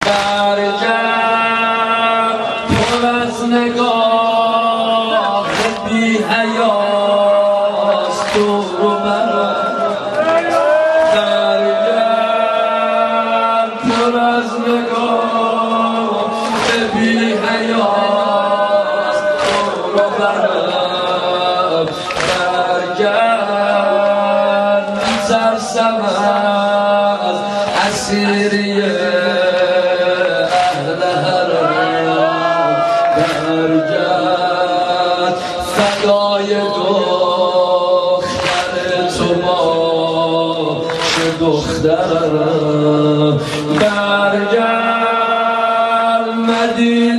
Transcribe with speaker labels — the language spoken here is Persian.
Speaker 1: برگرد پر از نگاه بی حیاست دور و برم، برگرد پر از نگاه بی حیاست دور و برم، برگرد میترسم از اسیری اهل حرم، برگرد فدای دختر تو باشه دخترم، برگرد مدینه